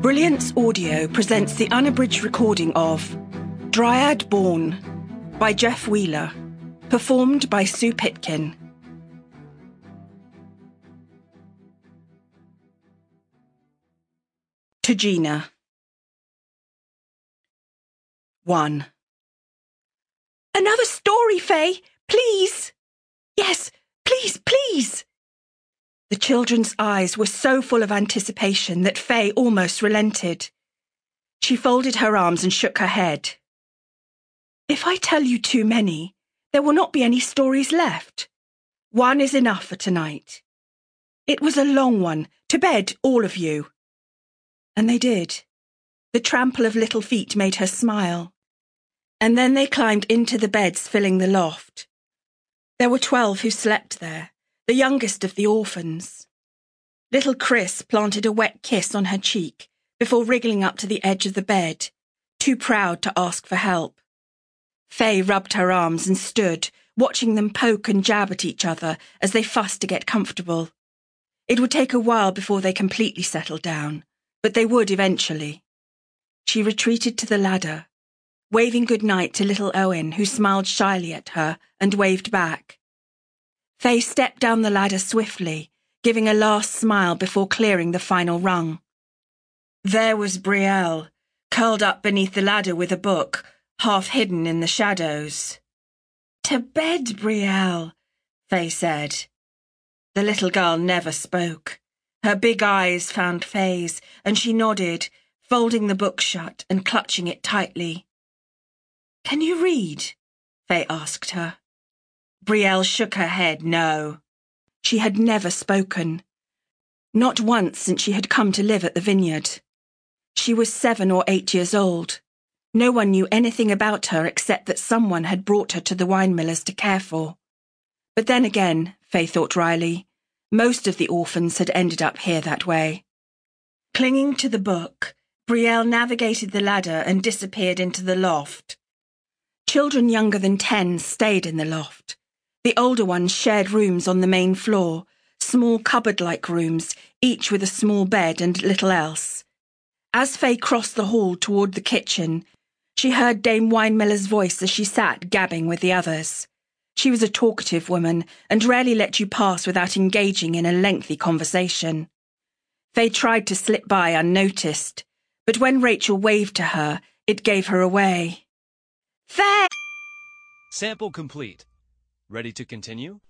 Brilliance Audio presents the unabridged recording of Dryad Born by Jeff Wheeler, performed by Sue Pitkin. To Gina. 1. Another story, Faye, please. Yes, please, please. The children's eyes were so full of anticipation that Faye almost relented. She folded her arms and shook her head. If I tell you too many, there will not be any stories left. One is enough for tonight. It was a long one. To bed, all of you. And they did. The trample of little feet made her smile. And then they climbed into the beds filling the loft. There were 12 who slept there, the youngest of the orphans. Little Chris planted a wet kiss on her cheek before wriggling up to the edge of the bed, too proud to ask for help. Faye rubbed her arms and stood, watching them poke and jab at each other as they fussed to get comfortable. It would take a while before they completely settled down, but they would eventually. She retreated to the ladder, waving good-night to little Owen, who smiled shyly at her and waved back. Faye stepped down the ladder swiftly, giving a last smile before clearing the final rung. There was Brielle, curled up beneath the ladder with a book, half hidden in the shadows. To bed, Brielle, Faye said. The little girl never spoke. Her big eyes found Faye's, and she nodded, folding the book shut and clutching it tightly. Can you read? Faye asked her. Brielle shook her head no. She had never spoken. Not once since she had come to live at the vineyard. She was 7 or 8 years old. No one knew anything about her except that someone had brought her to the wine millers to care for. But then again, Faye thought wryly, most of the orphans had ended up here that way. Clinging to the book, Brielle navigated the ladder and disappeared into the loft. Children younger than 10 stayed in the loft. The older ones shared rooms on the main floor, small cupboard-like rooms, each with a small bed and little else. As Faye crossed the hall toward the kitchen, she heard Dame Winemiller's voice as she sat gabbing with the others. She was a talkative woman and rarely let you pass without engaging in a lengthy conversation. Faye tried to slip by unnoticed, but when Rachel waved to her, it gave her away. Faye! Sample complete. Ready to continue?